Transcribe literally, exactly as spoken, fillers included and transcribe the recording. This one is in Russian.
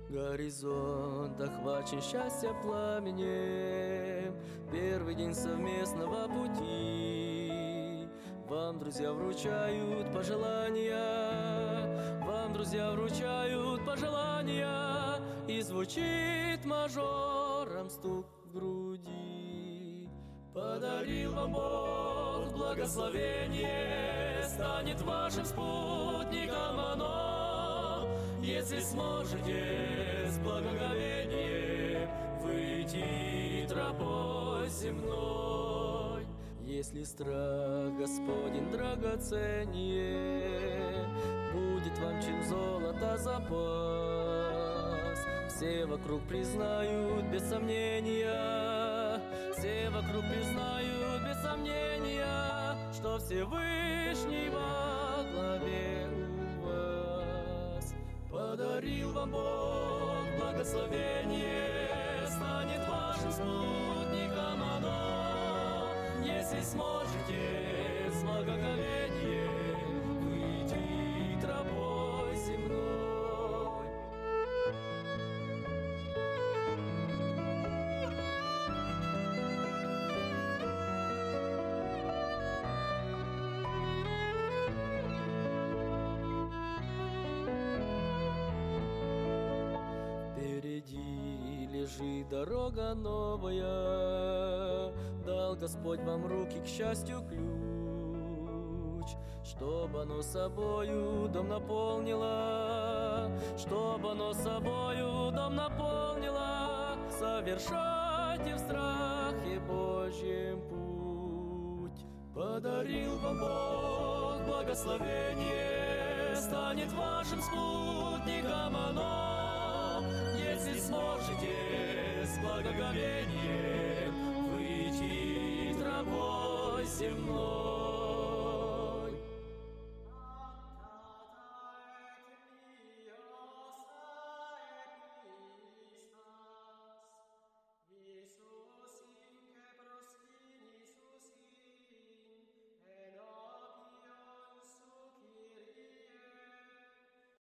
Горизонт охвачен счастья пламенем, первый день совместного пути. Вам, друзья, вручают пожелания, вам, друзья, вручают пожелания, и звучит мажором стук в груди. Подарил вам Бог благословение, станет вашим спутником оно, если сможете с благоговением выйти тропой земной. Если страх Господень драгоценнее, будет вам чем золото запас. Все вокруг признают без сомнения, все вокруг признают без сомнения, что Всевышний во главе у вас. Подарил вам Бог благословение, станет вашим спутником оно, если сможете с благоговением выйти тропой земной. Впереди лежит дорога новая, дал Господь вам руки к счастью ключ, чтобы оно собою дом наполнило, чтобы оно собою дом наполнило. Совершайте в страхе Божьем путь. Подарил вам Бог благословение, станет вашим спутником оно, если сможете с благоговением